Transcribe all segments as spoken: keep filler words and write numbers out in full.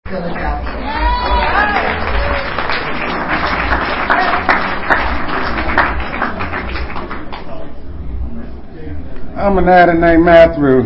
I'm an addict named Matthew.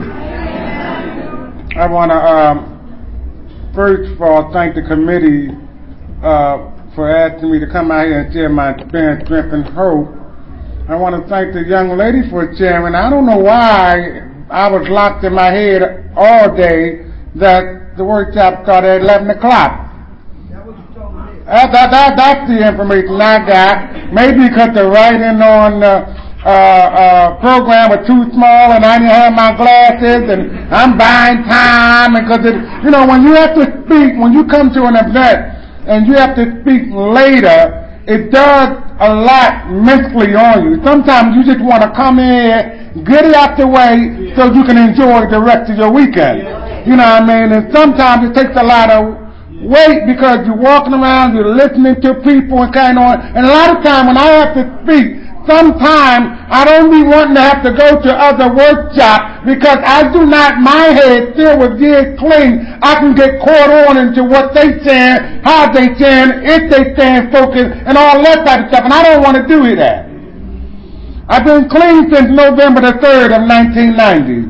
I want to um, first of all thank the committee uh, for asking me to come out here and share my experience, strength, and hope. I want to thank the young lady for sharing. I don't know why I was locked in my head all day that the workshop started at eleven o'clock. That, that, that, that's the information I got. Maybe because the writing on the uh, uh, program was too small and I didn't have my glasses and I'm buying time. And because, you know, when you have to speak, when you come to an event and you have to speak later, it does a lot mentally on you. Sometimes you just want to come in, get it out the way so you can enjoy the rest of your weekend. You know what I mean? And sometimes it takes a lot of weight because you're walking around, you're listening to people and kind of on. And a lot of times when I have to speak, sometimes I don't be wanting to have to go to other workshops because I do not, my head still with years clean. I can get caught on into what they saying, how they saying, if they staying focused, and all that type of stuff. And I don't want to do that. I've been clean since November the third of nineteen ninety.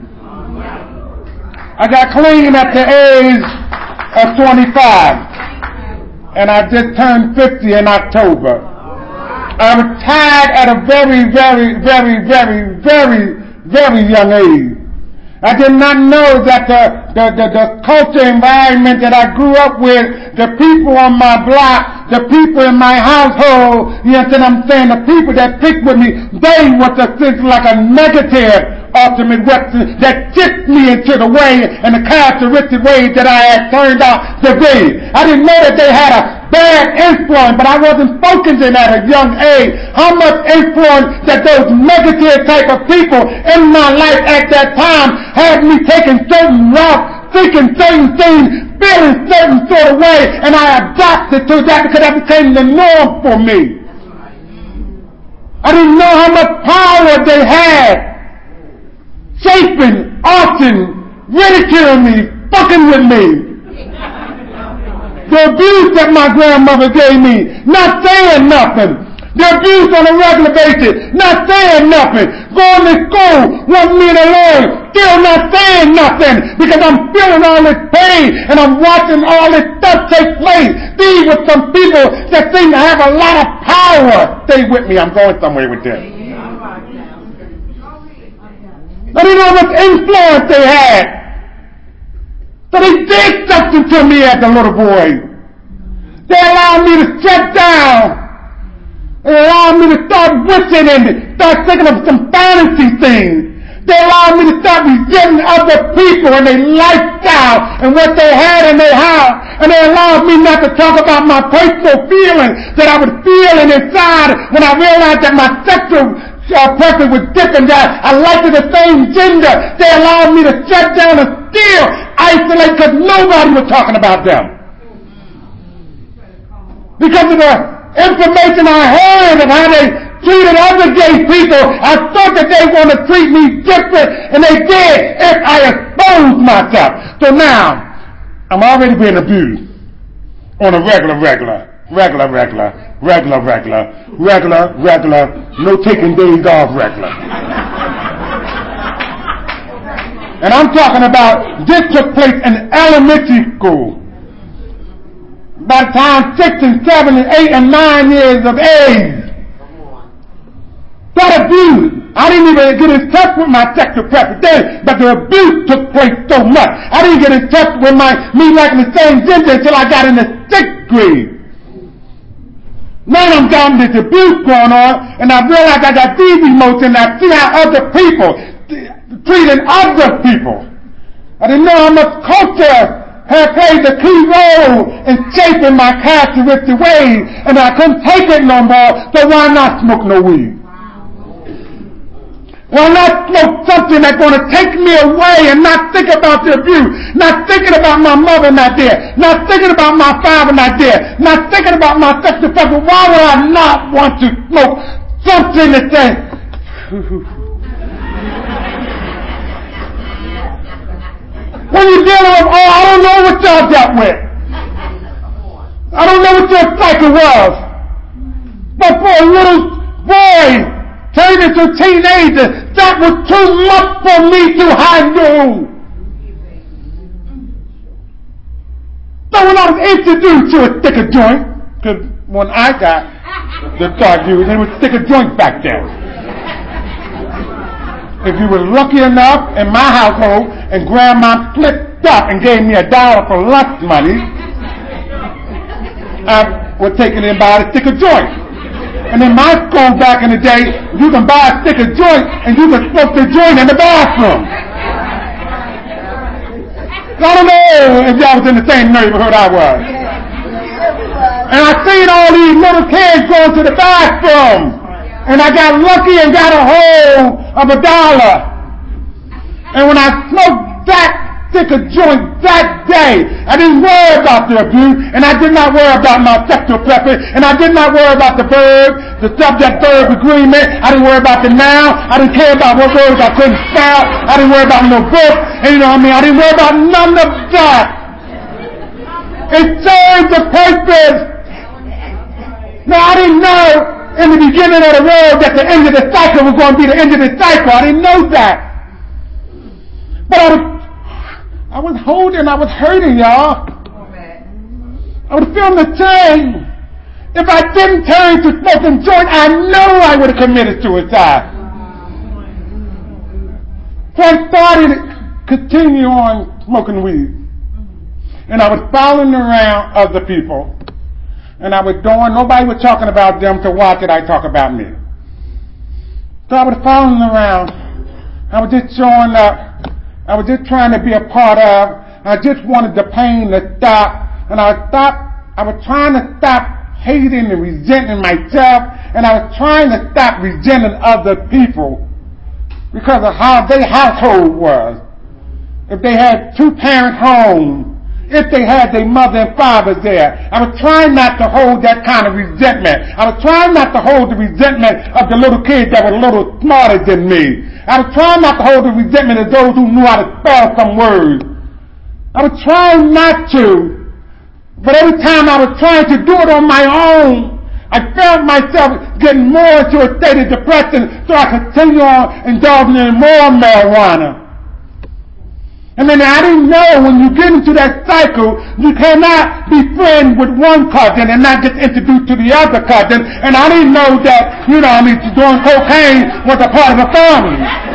I got clean at the age of twenty-five, and I just turned fifty in October. I retired at a very, very, very, very, very, very young age. I did not know that the, the, the, the culture environment that I grew up with, the people on my block, the people in my household, you know what I'm saying, the people that picked with me, they was a, like a negative ultimate weapon that tipped me into the way and the characteristic way that I had turned out to be. I didn't know that they had a bad influence, but I wasn't focusing at a young age how much influence that those negative type of people in my life at that time had me taking certain routes, thinking certain things, feeling certain sort of way, and I adopted to that because that became the norm for me. I didn't know how much power they had, shaping, arching, ridiculing me, fucking with me. The abuse that my grandmother gave me, not saying nothing. The abuse on a regular basis, not saying nothing. Going to school, wanting me to learn, still not saying nothing because I'm feeling all this pain and I'm watching all this stuff take place. These were some people that seem to have a lot of power. Stay with me, I'm going somewhere with this. I didn't know how much influence they had. So they did something to me as a little boy. They allowed me to shut down. They allowed me to start wishing and start thinking of some fantasy things. They allowed me to start resenting other people and their lifestyle and what they had in their house. And they allowed me not to talk about my personal feelings that I was feeling inside when I realized that my sexual uh, person was different, that I liked the same gender. They allowed me to shut down and still isolate because nobody was talking about them. Because of the information I heard of how they treated other gay people, I thought that they want to treat me different, and they did if I exposed myself. So now, I'm already being abused on a regular, regular, regular, regular, regular, regular, regular, regular, no taking days off regular. And I'm talking about this took place in elementary school. By the time six and seven and eight and nine years of age. That abuse. I didn't even get in touch with my sexual preference then, but the abuse took place so much. I didn't get in touch with my me liking the same gender until I got in the sixth grade. Now I'm down this abuse going on, and I realize I got these emotions, and I see how other people treating other people. I didn't know how much culture had played a key role in shaping my characteristic ways, and I couldn't take it no more, so why not smoke no weed? Why not smoke something that's going to take me away and not think about the abuse, not thinking about my mother not there, not thinking about my father not there, not thinking about my sexual preference? Why would I not want to smoke something that says, when you're dealing with, oh, I don't know what y'all dealt with. I don't know what your cycle was, but for a little boy turned into a teenager, that was too much for me to handle. So when I was introduced to a sticker joint, because when I got the dark views, it was sticker joints back then. If you were lucky enough in my household and grandma flipped up and gave me a dollar for lunch money, I would take it and buy a sticker joint. And in my school back in the day, you can buy a sticker joint and you can smoke the joint in the bathroom. I don't know if y'all was in the same neighborhood I was. And I seen all these little kids going to the bathroom. And I got lucky and got a hold of a dollar. And when I smoked that sticker joint that day, I didn't worry about the abuse, and I did not worry about my sexual preference, and I did not worry about the verb, the subject verb agreement. I didn't worry about the noun. I didn't care about what words I couldn't spell. I didn't worry about no book. And you know what I mean? I didn't worry about none of that. It served the purpose. Now I didn't know in the beginning of the road that the end of the cycle was going to be the end of the cycle. I didn't know that. But I was I was holding, I was hurting, y'all. I was feeling the pain. If I didn't turn to smoking joint, I know I would have committed suicide. So I started to continue on smoking weed. And I was following around other people. And I was doing, nobody was talking about them, so why should I talk about me? So I was following around. I was just showing up. I was just trying to be a part of. I just wanted the pain to stop. And I stopped, I was trying to stop hating and resenting myself. And I was trying to stop resenting other people because of how their household was. If they had two-parent homes, if they had their mother and father there. I was trying not to hold that kind of resentment. I was trying not to hold the resentment of the little kids that were a little smarter than me. I was trying not to hold the resentment of those who knew how to spell some words. I was trying not to. But every time I was trying to do it on my own, I felt myself getting more into a state of depression, so I continued on indulging in more marijuana. And then I didn't know when you get into that cycle, you cannot be friends with one cousin and not get introduced to the other cousin. And I didn't know that, you know, I mean, doing cocaine was a part of the family.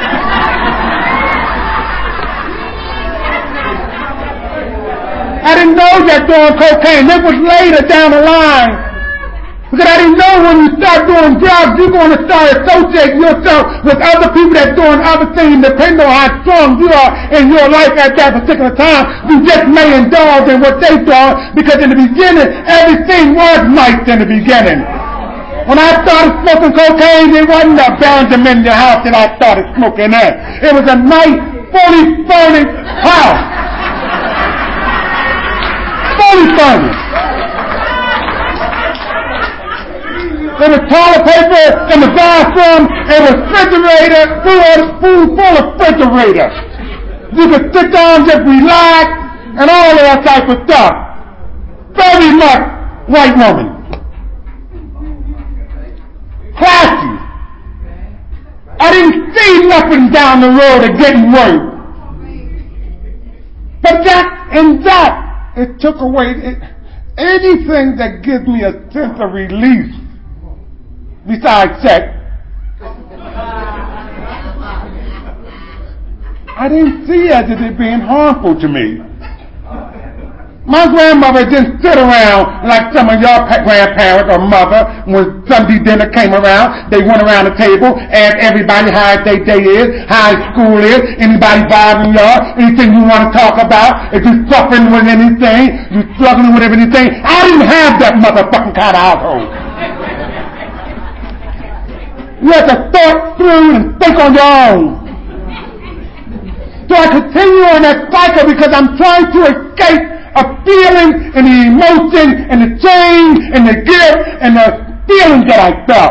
I didn't know that doing cocaine, it was later down the line. Because I didn't know when you start doing drugs, you're going to start associating yourself with other people that's doing other things, depending on how strong you are in your life at that particular time. You just may indulge in what they thought, because in the beginning, everything was nice in the beginning. When I started smoking cocaine, it wasn't a Benjamin in the house that I started smoking in. It was a nice, fully furnished house. Fully furnished. There was toilet paper in the bathroom. There was refrigerator, food, food full of refrigerator. You could sit down, just relax, and all of that type of stuff. Very much white woman. Classy. I didn't see nothing down the road of getting worse. But that and that, it took away it, anything that gives me a sense of relief. Besides sex, I didn't see it as it being harmful to me. My grandmother didn't sit around like some of your grandparents or mother. When Sunday dinner came around, they went around the table, asked everybody how their day is, how school is, anybody bothering y'all, anything you want to talk about, if you're suffering with anything, you're struggling with anything. I didn't have that motherfucking kind of household. You have to thought through and think on your own. So I continue on that cycle because I'm trying to escape a feeling and the emotion and the change and the guilt and the feelings that I felt.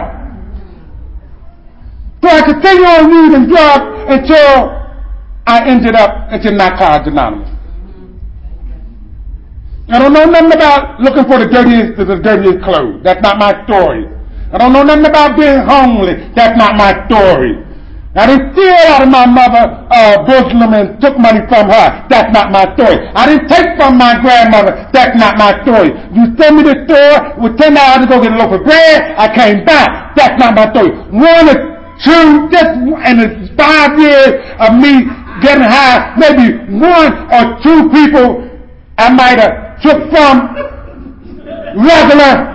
So I continue on using drugs until I ended up into Narcotics Anonymous. I don't know nothing about looking for the dirtiest of the dirtiest clothes. That's not my story. I don't know nothing about being homeless. That's not my story. I didn't steal out of my mother's uh, bosom and took money from her. That's not my story. I didn't take from my grandmother. That's not my story. You send me to the store with ten dollars to go get a loaf of bread. I came back. That's not my story. One or two, just in the five years of me getting high, maybe one or two people I might have took from regular.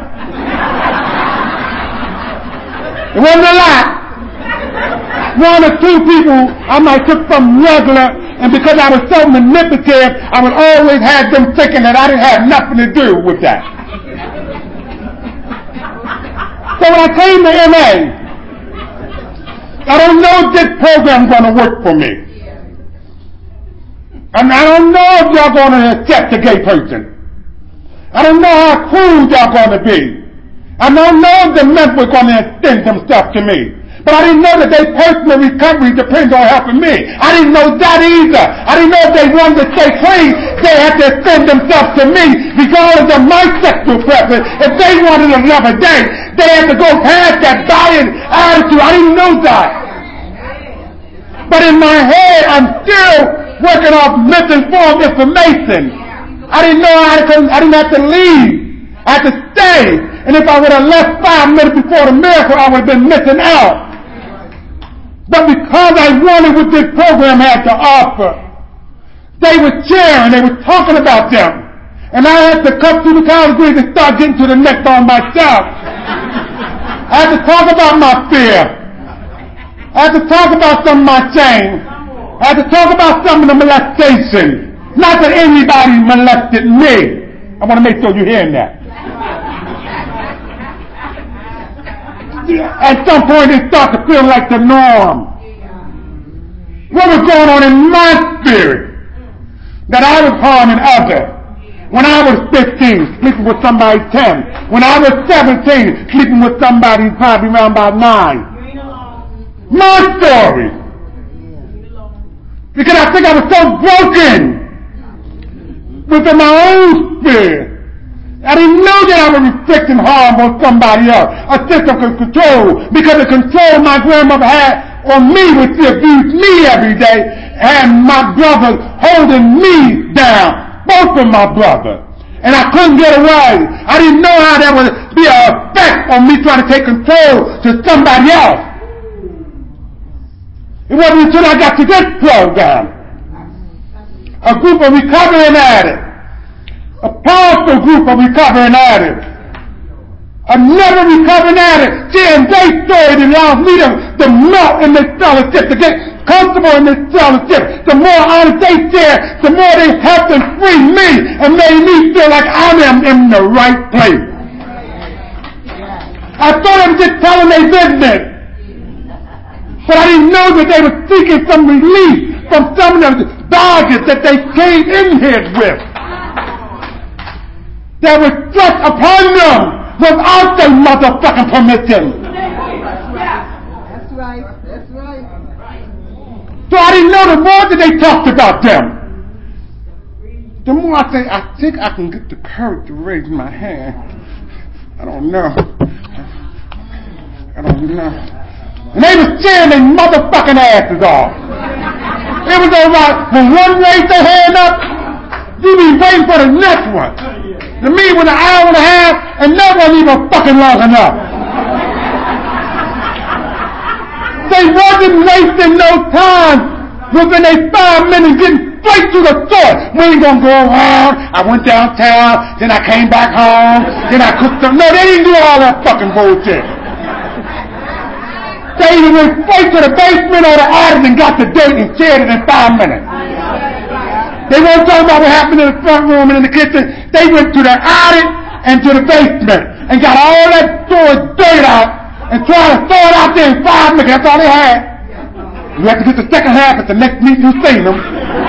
It wasn't a lot. One or two people I might took from regular, and because I was so manipulative, I would always have them thinking that I didn't have nothing to do with that. So when I came to M A, I don't know if this program's going to work for me. And I don't know if y'all going to accept a gay person. I don't know how cool y'all going to be. I don't know if the men were going to extend themselves to me. But I didn't know that their personal recovery depends on helping me. I didn't know that either. I didn't know if they wanted to stay clean, they had to extend themselves to me, regardless of my sexual preference. If they wanted another day, they had to go past that biased attitude. I didn't know that. But in my head, I'm still working off misinformed information. I didn't know I, could, I didn't have to leave. I had to stay. And if I would have left five minutes before the miracle, I would have been missing out. But because I wanted what this program had to offer, they were cheering, they were talking about them. And I had to cut through the college degrees and start getting to the next on myself. I had to talk about my fear. I had to talk about some of my shame. I had to talk about some of the molestation. Not that anybody molested me. I want to make sure you're hearing that. At some point it started to feel like the norm. What was going on in my spirit? That I was harming others. When I was fifteen, sleeping with somebody ten. When I was seventeen, sleeping with somebody probably around about nine. My story. Because I think I was so broken within my own spirit. I didn't know that I was inflicting harm on somebody else. A system of control. Because the control my grandmother had on me was to abuse me every day. And my brother holding me down. Both of my brothers. And I couldn't get away. I didn't know how that would be an effect on me trying to take control to somebody else. It wasn't until I got to this program. A group of recovering addicts. A powerful group of recovering addicts. Another recovering addict sharing their story that allows me to, to melt in this fellowship, to get comfortable in this fellowship. The more honest they share, the more they help and free me and made me feel like I am in the right place. I thought I was just telling their business. But I didn't know that they were seeking some relief from some of the baggage that they came in here with. That was thrust upon them without their motherfucking permission. That's right. That's right. So I didn't know the more that they talked about them, the more I say, I think I can get the courage to raise my hand. I don't know. I don't know. And they were staring their motherfucking asses off. It was all right. When one raised their hand up, you be waiting for the next one. To me, with an hour and a half, and that wasn't even fucking long enough. They wasn't wasting no time within a five minutes getting straight to the source. We ain't gonna go around. I went downtown, then I came back home, then I cooked some. No, they didn't do all that fucking bullshit. They either went straight to the basement or the attic and got the dirt and shared it in five minutes. They weren't talking about what happened in the front room and in the kitchen. They went to the attic and to the basement and got all that stored dirt out and tried to throw it out there in five minutes. That's all they had. You have to get the second half at the next meeting you seen them.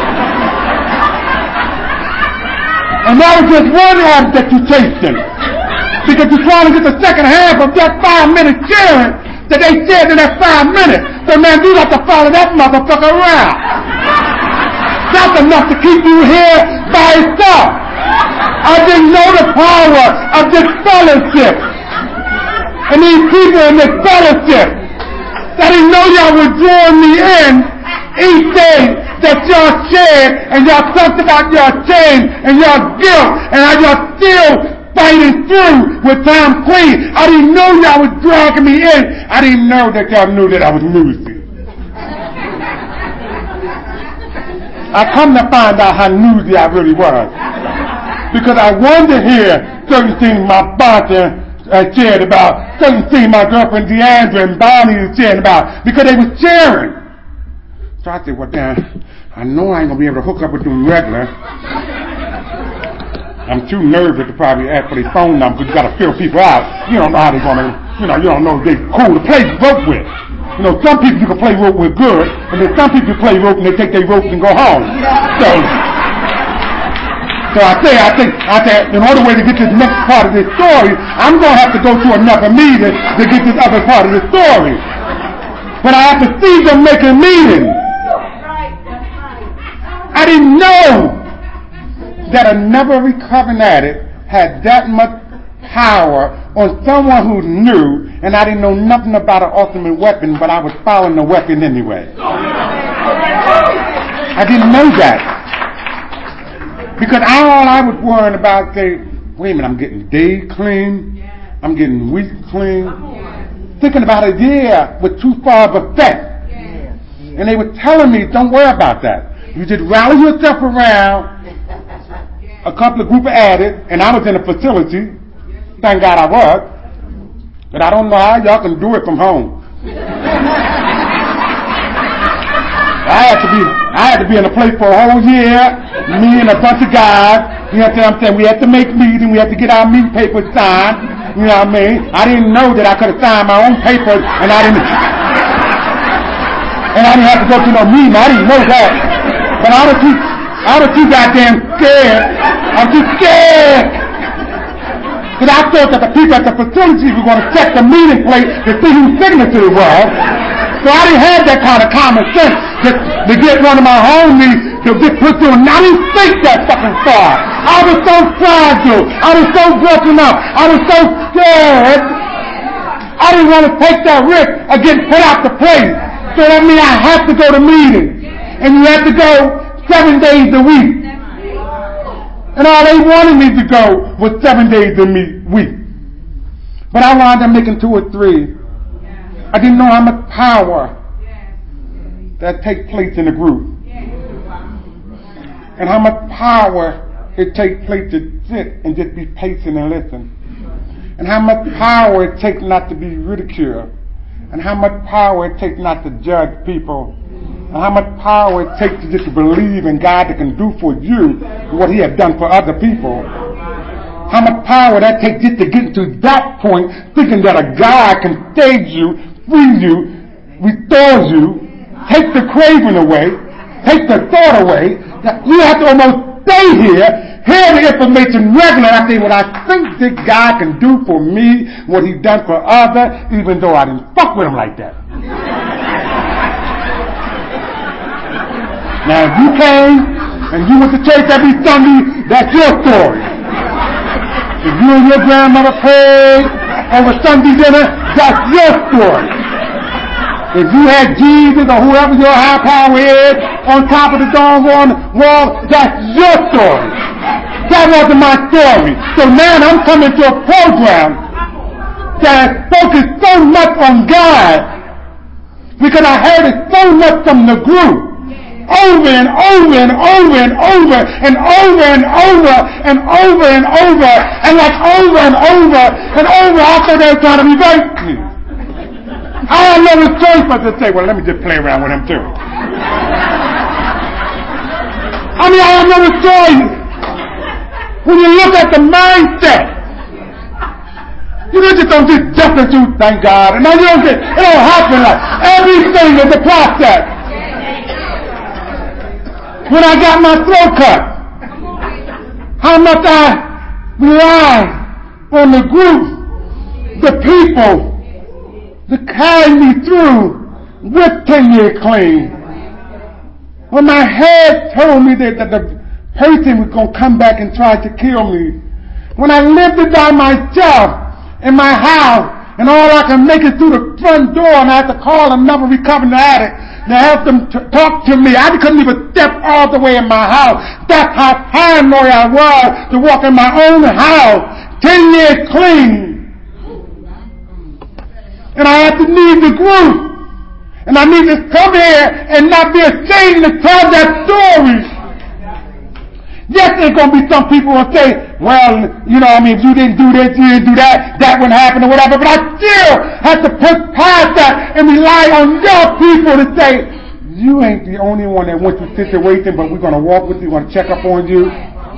And that was just one habit that you tasted. Because you're trying to get the second half of that five minute sharing that they shared in that five minutes. So man, you got to follow that motherfucker around. That's enough to keep you here by itself. I didn't know the power of this fellowship. And these people in this fellowship. I didn't know y'all were drawing me in each day that y'all shared and y'all talked about y'all shame and y'all guilt and how y'all still fighting through with Tom Queen. I didn't know y'all was dragging me in. I didn't know that y'all knew that I was losing. I come to find out how newsy I really was. Because I wanted to hear certain things my sponsor uh, shared about, certain things my girlfriend Deandra and Bonnie was sharing about, because they were sharing. So I said, well, damn, I know I ain't going to be able to hook up with them regular. I'm too nervous to probably ask for their phone number because you got to fill people out. You don't know how they're going to, you know, you don't know if they're cool to play rope with. You know, some people you can play rope with good, and then some people you play rope and they take their ropes and go home. So, so I say, I think, I say, in order way to get this next part of this story, I'm going to have to go to another meeting to get this other part of the story. But I have to see them making meetings. I didn't know that another recovering addict had that much power on someone who knew, and I didn't know nothing about an ultimate weapon, but I was following the weapon anyway. I didn't know that. Because all I was worrying about, say, wait a minute, I'm getting day clean, I'm getting week clean. Thinking about a year with too far of effect. And they were telling me, don't worry about that. You just rally yourself around a couple of group of addicts, and I was in a facility. Thank God I was. But I don't know how y'all can do it from home. I had to be I had to be in a place for a whole year, me and a bunch of guys. You know what I'm saying? We had to make meetings, we had to get our meeting papers signed. You know what I mean? I didn't know that I could have signed my own papers and I didn't and I didn't have to go to no meeting. I didn't know that. But I was too I was too goddamn scared. I'm too scared. Because I thought that the people at the facility were going to check the meeting plate to see whose signature it was. So I didn't have that kind of common sense to, to get one of my homies to get put through. And I didn't think that fucking far. I was so fragile. I was so broken up. I was so scared. I didn't want to take that risk of getting put out the place. So that means I have to go to meetings. And you have to go seven days a week. And all they wanted me to go was seven days a week. But I wound up making two or three. I didn't know how much power that takes place in a group. And how much power it takes place to sit and just be patient and listen. And how much power it takes not to be ridiculed. And how much power it takes not to judge people. And how much power it takes to just believe in God that can do for you what He has done for other people. How much power that takes just to get to that point, thinking that a God can save you, free you, restore you, take the craving away, take the thought away. That you have to almost stay here, hear the information regularly. I say, what I think this God can do for me, what He's done for others, even though I didn't fuck with Him like that. Now, if you came and you went to church every Sunday, that's your story. If you and your grandmother prayed over Sunday dinner, that's your story. If you had Jesus or whoever your high power is on top of the doggone wall, that's your story. That wasn't my story. So now I'm coming to a program that focuses so much on God because I heard it so much from the group. Over and over and over and over and over and over and over and over and like over and over and over. I thought they were trying to reverse me. I had no choice but to say, well, let me just play around with him too. I mean, I have no choice. When you look at the mindset, you don't just don't just jump into thank God. And now you don't get, it don't happen like everything is a process. When I got my throat cut, how much I relied on the group, the people, to carry me through with ten years clean. When my head told me that, that the person was going to come back and try to kill me. When I lived it by myself in my house, and all I can make is through the front door, and I have to call another recovering addict to have them to talk to me. I couldn't even step all the way in my house. That's how paranoid I was to walk in my own house, ten years clean. And I had to leave the group. And I need to come here and not be ashamed to tell that story. Yes, there's going to be some people who will say, well, you know, I mean, if you didn't do this, you didn't do that, that wouldn't happen or whatever. But I still have to push past that and rely on your people to say, you ain't the only one that went through situation, but we're going to walk with you, we're going to check up on you.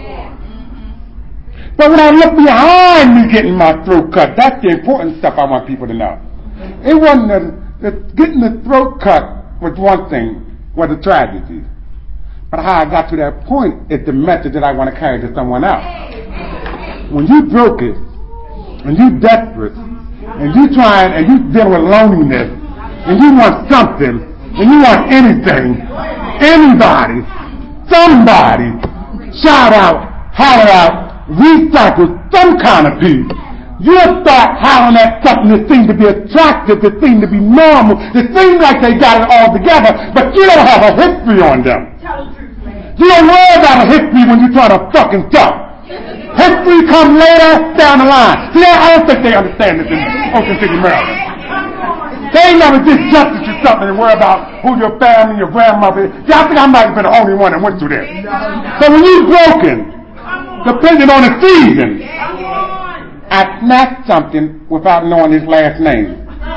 But when I look behind me getting my throat cut, that's the important stuff I want people to know. It wasn't the, the getting the throat cut was one thing, was a tragedy. But how I got to that point is the message that I want to carry to someone else. When you broke it, and you desperate, and you trying, and you dealing with loneliness, and you want something, and you want anything, anybody, somebody, shout out, holler out, recycle some kind of peace. You'll start hollering at something that seems to be attractive, that seems to be normal, that seems like they got it all together, but you don't have a history on them. You don't worry about a history when you try to fucking talk. History comes later down the line. See, I don't think they understand this in Ocean City, Maryland. They ain't never just justice you something and worry about who your family, your grandmother is. See, I think I might have been the only one that went through that. So when you're broken, depending on the season, I snacked something without knowing his last name.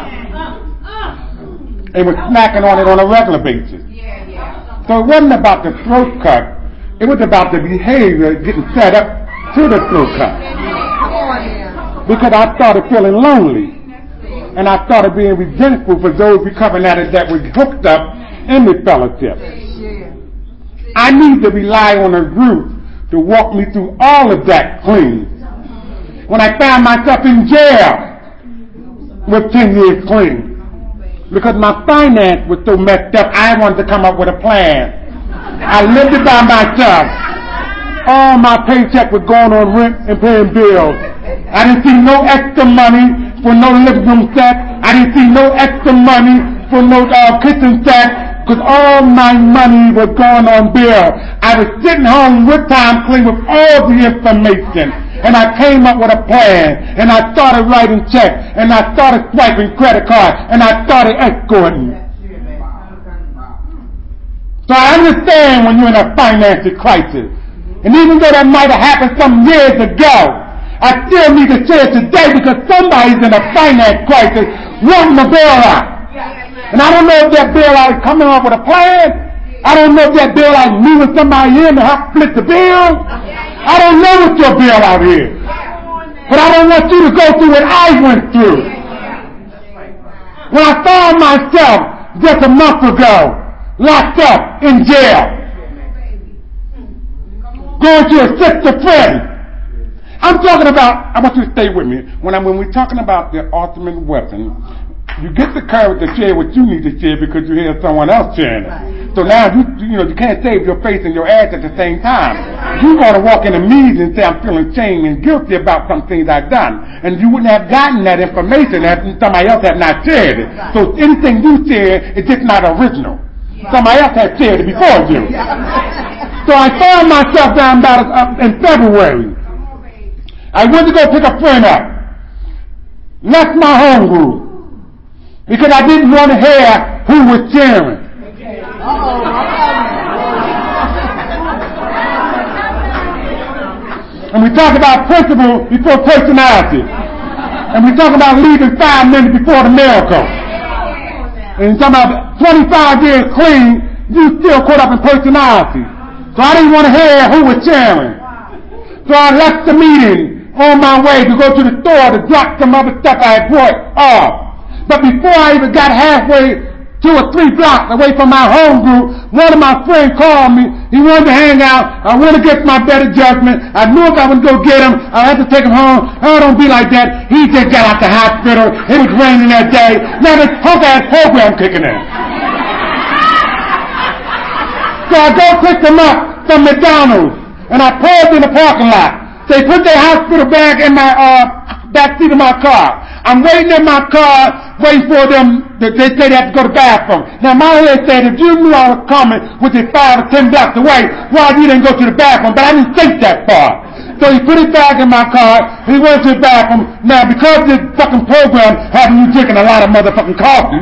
And was snacking on it on a regular basis. So it wasn't about the throat cut. It was about the behavior getting set up to the throat cut. Because I started feeling lonely. And I started being resentful for those recovering addicts that were hooked up in the fellowship. I need to rely on a group to walk me through all of that clean. When I found myself in jail with ten years clean, because my finance was so messed up, I wanted to come up with a plan. I lived it by myself. All my paycheck was going on rent and paying bills. I didn't see no extra money for no living room set. I didn't see no extra money for no uh, kitchen set, because all my money was going on bill. I was sitting home with time clean with all the information. And I came up with a plan, and I started writing checks, and I started swiping credit cards, and I started escorting. So I understand when you're in a financial crisis. And even though that might have happened some years ago, I still need to say it today because somebody's in a finance crisis wanting a bailout. And I don't know if that bailout is coming up with a plan. I don't know if that bailout is moving somebody in to help split the bill. I don't know what your bailout is. But I don't want you to go through what I went through. When I found myself just a month ago locked up in jail, going to assist a friend. I'm talking about, I want you to stay with me, when, I'm, when we're talking about the ultimate weapon, you get the courage to share what you need to share because you hear someone else sharing it. So now you you know you can't save your face and your ass at the same time. You want to walk in a meeting and say I'm feeling shame and guilty about some things I've done, and you wouldn't have gotten that information if somebody else had not shared it. So anything you share is just not original. Somebody else has shared it before you. So I found myself down about uh, in February. I went to go pick a friend up. Left my home group because I didn't want to hear who was sharing. And we talk about principle before personality. And we talk about leaving five minutes before the miracle. And you talk about twenty-five years clean, you still caught up in personality. So I didn't want to hear who was sharing. So I left the meeting on my way to go to the store to drop some other stuff I had brought off. But before I even got halfway, two or three blocks away from my home group, one of my friends called me. He wanted to hang out. I went against my better judgment. I knew if I would go get him, I had to take him home. Oh, don't be like that. He just got out the hospital. It was raining that day. Now this punk-ass program kicking in. So I go pick him up from McDonald's. and I pulled in the parking lot. They put their hospital bag in my uh, back seat of my car. I'm waiting in my car, waiting for them. They say they have to go to the bathroom. Now my head said, if you knew I was coming, which is five or ten blocks away, why you didn't go to the bathroom? But I didn't think that far. So he put it back in my car. He went to the bathroom. Now because this fucking program having you drinking a lot of motherfucking coffee,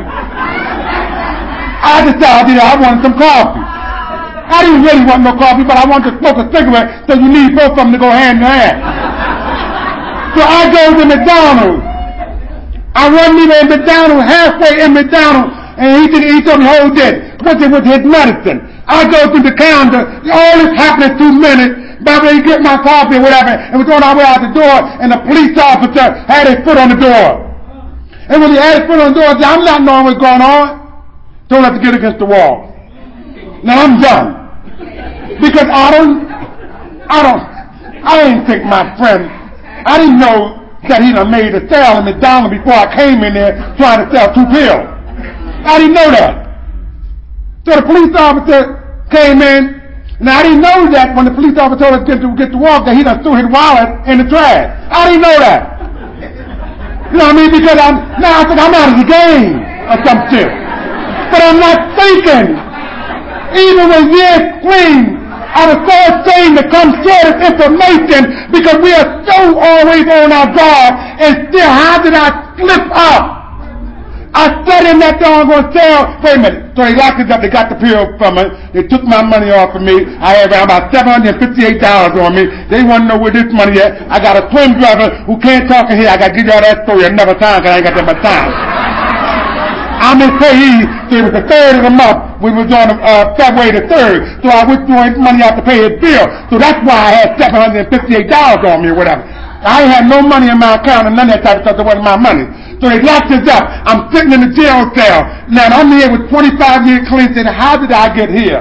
I decided I wanted some coffee. I didn't really want no coffee, but I wanted to smoke a cigarette, so you need both of them to go hand in hand. So I go to McDonald's. I wasn't even in McDonald's, halfway in McDonald's, and he, did, he told me, hold it, what's it with his medicine? I go through the counter, all this happened in two minutes, by the way, get my coffee or whatever, and we're on our way out the door, and the police officer had his foot on the door. And when he had his foot on the door, I said, I'm not knowing what's going on. Told us to get against the wall. Now I'm done. Because I don't, I don't, I didn't think my friend, I didn't know that he done made a sale in McDonald's before I came in there trying to sell two pills. I didn't know that. So the police officer came in, and I didn't know that when the police officer told us to get to walk that he done threw his wallet in the trash. I didn't know that. You know what I mean? Because I'm, now I think I'm out of the game or some shit. But I'm not thinking. Even when years clean, I was so ashamed to come share this information because we are so always on our guard, and still, how did I slip up? I sat in that doggone cell. Wait a minute. So they locked it up. They got the pill from it. They took my money off of me. I had around about seven hundred fifty-eight dollars on me. They want to know where this money is. I got a twin brother who can't talk in here. I got to give y'all that story another time because I ain't got that much time. I'm in payee. So it was the third of the month. We was on uh, February the third. So I withdrew his money out to pay his bill. So that's why I had seven hundred fifty-eight dollars on me or whatever. I had no money in my account and none of that type of stuff. It wasn't my money. So they locked us up. I'm sitting in the jail cell. Now I'm here with twenty-five years clean. Saying, how did I get here?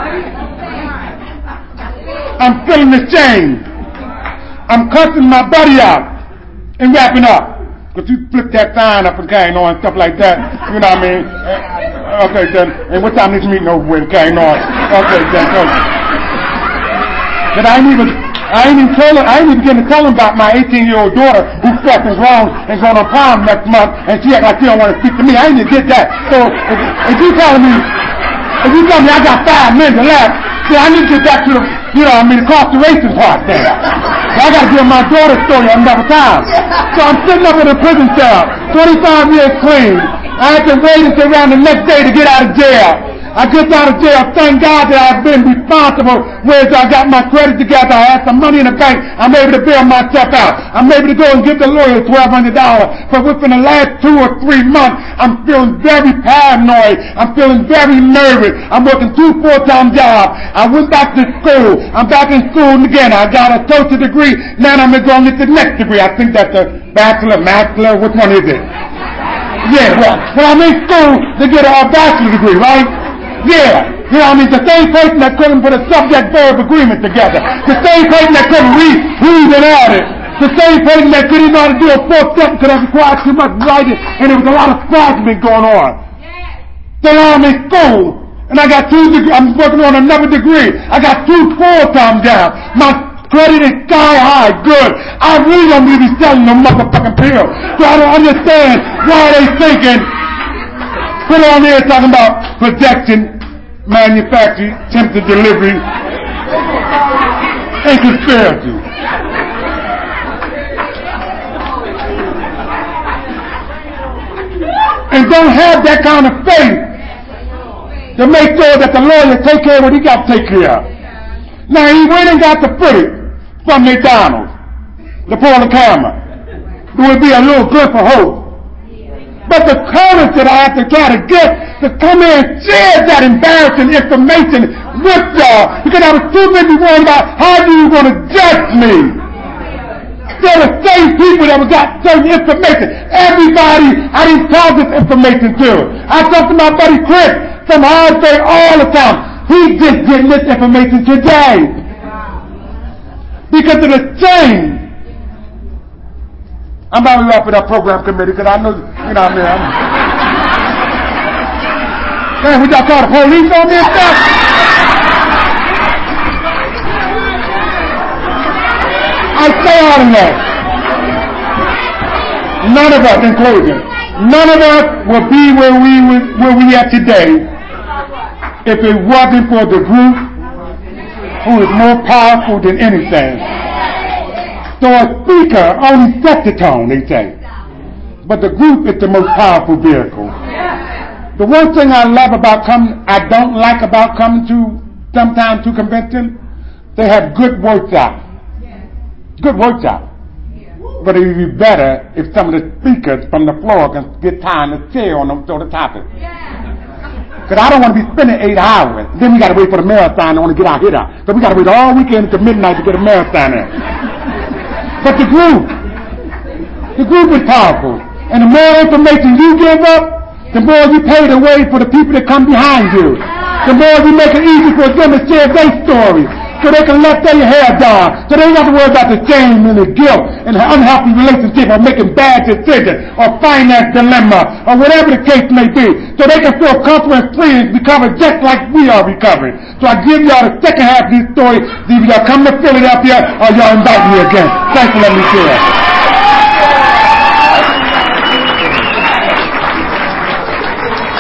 I'm feeling ashamed. I'm cussing my buddy out and wrapping up. Because you flip that sign up and carrying on and stuff like that. You know what I mean? Okay, then. And what time this meeting over with carrying on? Okay, then. So, but I ain't even, I ain't even tell her, I ain't even getting to tell him about my eighteen-year-old daughter who's fucking grown and going on prom next month, and she act like she don't want to speak to me. I ain't even did that. So, if, if you telling me, if you tell me I got five minutes left, see, I need to get back to the, you know, I mean, the incarceration part there. So I got to give my daughter's story another time. So I'm sitting up in a prison cell, twenty-five years clean. I had to wait until around the next day to get out of jail. I get out of jail. Thank God that I've been responsible. Whereas I got my credit together, I had some money in the bank. I'm able to bail myself out. I'm able to go and get the lawyer twelve hundred dollars. But within the last two or three months, I'm feeling very paranoid. I'm feeling very nervous. I'm working two full-time jobs. I went back to school. I'm back in school again. I got a associate degree. Now I'm going to get the next degree. I think that's a bachelor, master. Which one is it? Yeah, well, well I'm in school to get a bachelor degree, right? Yeah, you know what I mean? The same person that couldn't put a subject-verb agreement together. The same person that couldn't read, read and add it. The same person that couldn't know how to do a fourth sentence because it required too much writing and there was a lot of fragment going on. So now I'm in school and I got two degrees. I'm working on another degree. I got two full-time jobs. My credit is sky high, good. I really don't need to be selling no motherfucking pills. So I don't understand why they thinking. Put on there talking about projection, manufacturing, attempted delivery, and conspiracy. And don't have that kind of faith to make sure that the lawyer take care of what he got to take care of. Now he went and got the footage from McDonald's to pull the camera. There would be a little glimpse of hope. But the courage that I have to try to get to come in and share that embarrassing information with y'all, because I was too busy worrying about how you going to judge me. They're the same people that got certain information. Everybody I didn't tell this information to. I talked to my buddy Chris from Harvard all the time. He just getting this information today. Because of the shame. I'm about to wrap it up, program committee, because I know, you know what I mean. I'm, man, would y'all call the police on me and stuff? I say all of that. None of us, in closing, none of us would be where we where we are today if it wasn't for the group who is more powerful than anything. So a speaker only sets the tone, they say. But the group is the most powerful vehicle. The one thing I love about coming, I don't like about coming to, sometimes to convention, they have good workshops. Good workshops. But it would be better if some of the speakers from the floor can get time to share on them, sort of topics. Because I don't want to be spending eight hours. Then we got to wait for the marathon. I want to get our hit out. So we got to wait all weekend until midnight to get a marathon in. But the group, the group is powerful. And the more information you give up, the more you pay the way for the people that come behind you. The more you make it easy for them to share their story, so they can let their hair down, so they don't have to worry about the shame and the guilt and the unhealthy relationship or making bad decisions or finance dilemma or whatever the case may be, so they can feel comfortable and free and recover just like we are recovering. So I give y'all the second half of this story. Either y'all come to Philadelphia or y'all invite me again. Thanks for letting me share.